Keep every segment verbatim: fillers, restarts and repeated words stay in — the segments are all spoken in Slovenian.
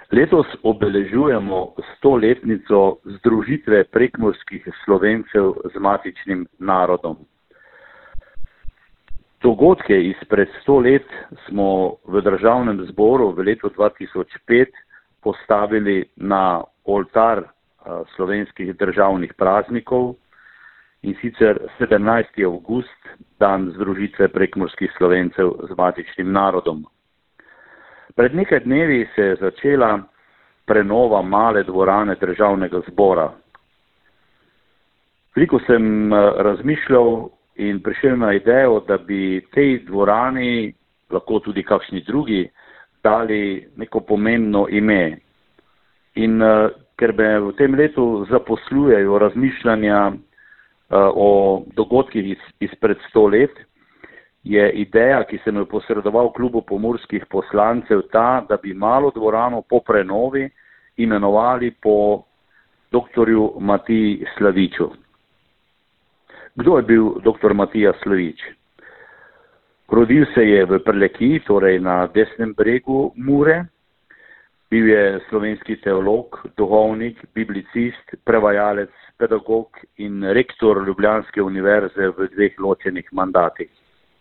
Letos obeležujemo stoletnico združitve prekmurskih Slovencev z matičnim narodom. Dogodke izpred sto let smo v Državnem zboru v letu dva tisoč pet postavili na oltar slovenskih državnih praznikov, in sicer sedemnajsti avgust, dan združitve prekmurskih Slovencev z matičnim narodom. Pred nekaj dnevi se je začela prenova male dvorane Državnega zbora. Veliko sem razmišljal in prišel na idejo, da bi tej dvorani, lahko tudi kakšni drugi, dali neko pomembno ime. In uh, ker me v tem letu zaposlujejo razmišljanja uh, o dogodkih iz, izpred sto let, je ideja, ki sem jo posredoval klubu pomurskih poslancev, ta, da bi malo dvorano po prenovi imenovali po doktorju Matiji Slaviču. Kdo je bil doktor Matija Slavič? Rodil se je v Prlekiji, torej na desnem bregu Mure. Bil je slovenski teolog, duhovnik, biblicist, prevajalec, pedagog in rektor Ljubljanske univerze v dveh ločenih mandatih.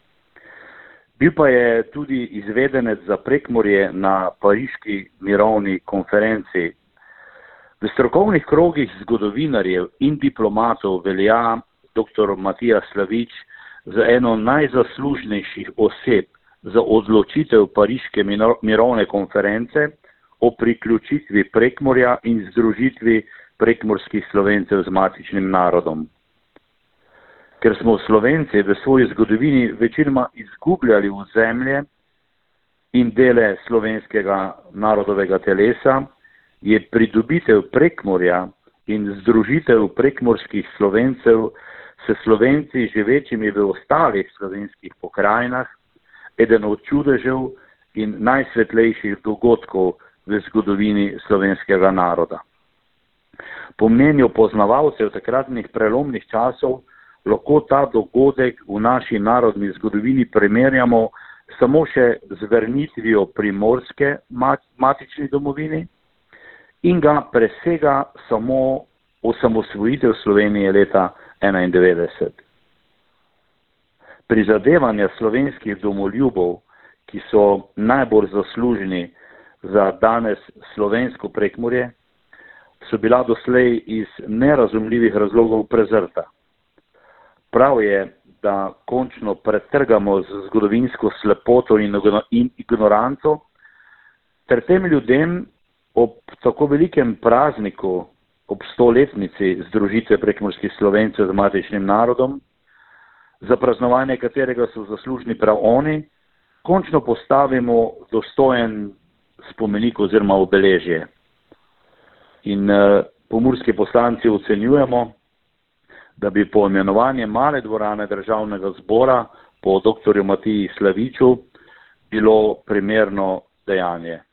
Bil pa je tudi izvedenec za Prekmurje na pariški mirovni konferenci. V strokovnih krogih zgodovinarjev in diplomatov velja doktor Matija Slavič za eno najzaslužnejših oseb za odločitev pariške mirovne konference o priključitvi Prekmurja in združitvi prekmurskih Slovencev z matičnim narodom. Ker smo Slovenci v svoji zgodovini večinoma izgubljali ozemlje in dele slovenskega narodovega telesa, je pridobitev Prekmurja in združitev prekmurskih Slovencev s Slovenci živečimi v ostalih slovenskih pokrajinah eden od čudežev in najsvetlejših dogodkov v zgodovini slovenskega naroda. Po mnenju poznavalcev takratnih prelomnih časov lahko ta dogodek v naši narodni zgodovini primerjamo samo še z vrnitvijo Primorske matični domovini in ga presega samo osamosvojitev Slovenije leta enaindevetdeset. Prizadevanja slovenskih domoljubov, ki so najbolj zaslužni za danes slovensko Prekmurje, so bila doslej iz nerazumljivih razlogov prezrta. Prav je, da končno pretrgamo z zgodovinsko slepoto in ignoranco, ter tem ljudem ob tako velikem prazniku, ob stoletnici združitve prekmurskih Slovencev z matičnim narodom, za praznovanje katerega so zaslužni prav oni, končno postavimo dostojen spomenik oziroma obeležje. In uh, pomurski poslanci ocenjujemo, da bi poimenovanje male dvorane Državnega zbora po doktorju Matiji Slaviču bilo primerno dejanje.